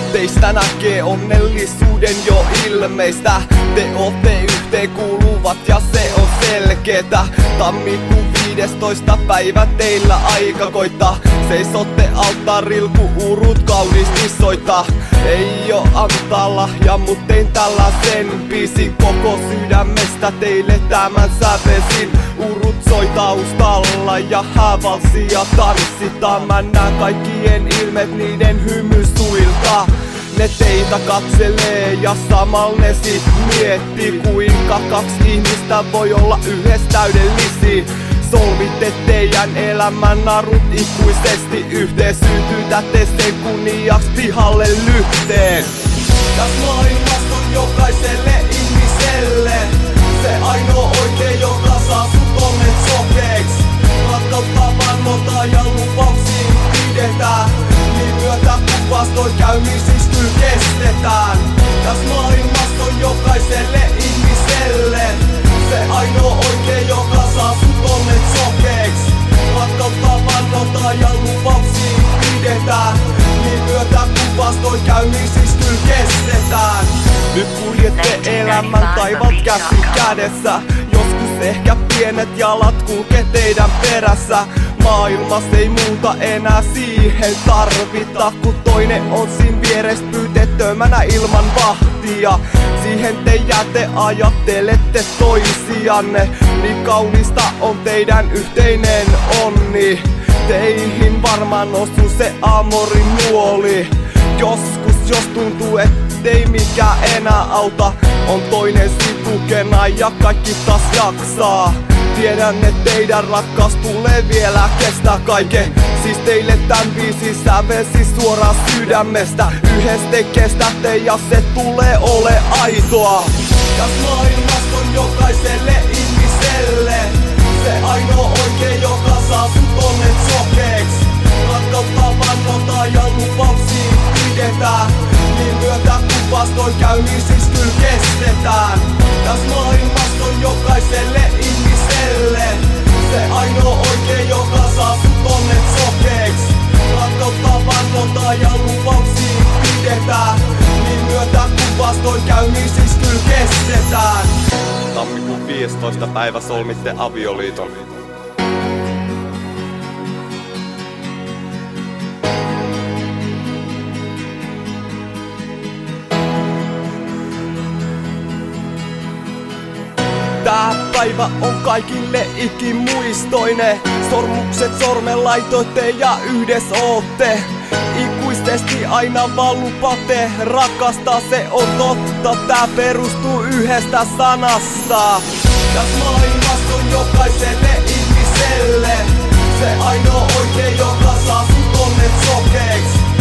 Teistä näkee onnellisuuden jo ilmeistä. Te ootte yhteen kuuluvat ja se on selkeetä. Tammikuun 15. päivä teillä aika koittaa. Seisotte alttarilla kun urut kauniisti soittaa. Ei oo antaa lahja mut tein tällaisen biisin. Koko sydämestä teille tämän sävesin. Urut soi taustalla ja häävalssia tanssitaan. Mä näen kaikkien ilmeet niiden hymysuilta. Ne teitä katselee ja samalla ne sit miettii, kuinka kaksi ihmistä voi olla yhdessä täydellisiä. Solvitte teidän elämän narut ikuisesti yhteen. Sytytätte sen kunniaksi pihalle lyhteen. Täs maailmassa on jokaiselle ihmiselle se ainoa oikein, joka saa sut onnet sokeeks. Rakkautta vannotaan ja lupauksiin pidetään. Niin myötä kun vastoin käymisistä kyllä kestetään. Täs maailmassa on jokaiselle ihmiselle se ainoa oikein, joka saa sut onnet sokeeks. Rakkautta vannotaan ja lupauksiin pidetään. Niin myötä kun vastoin käymisistä kyllä kestetään. Nyt kuljette elämän taivaat käsi kädessä. Joskus ehkä pienet jalat kulkee teidän perässä. Maailmassa ei muuta enää siihen tarvita, kun toinen on siinä vieressä pyytettömänä ilman vahtia. Siihen te jäätte ajattelette toisianne, niin kaunista on teidän yhteinen onni. Teihin varmaan osuu se amorin nuoli. Joskus jos tuntuu ettei mikään enää auta, on toinen situkena ja kaikki taas jaksaa. Tiedän, että teidän rakkaus tulee vielä kestää kaiken. Siis teille tän biisin sävelsi suoraan sydämestä. Yhdessä te kestätte ja se tulee ole aitoa. Täs maailmassa on jokaiselle ihmiselle se ainoa oikein, joka saa sut onnet sokeeks. Rakkautta vannotaan ja lupauksiin pidetään. Niin myötä kun vastoin käymisistä kyllä kestetään. Täs maailmassa on jokaiselle ihmiselle se ainoa oikein, joka saa sut onnet sokeeks. Rakkautta vannotaan ja lupauksiin pidetään. Niin myötä kun vastoin käymisistä kyllä kestetään. Tammikuun 15. päivä solmitte avioliiton. Tää päivä on kaikille ikimuistoinen. Sormukset sormen laitoitte ja yhdessä ootte. Ikuisesti aina vaan lupaatte rakastaa, se on totta. Tää perustuu yhdestä sanasta. Täs maailmassa on jokaiselle ihmiselle se ainoa oikein, joka saa sut onnet sokeeks.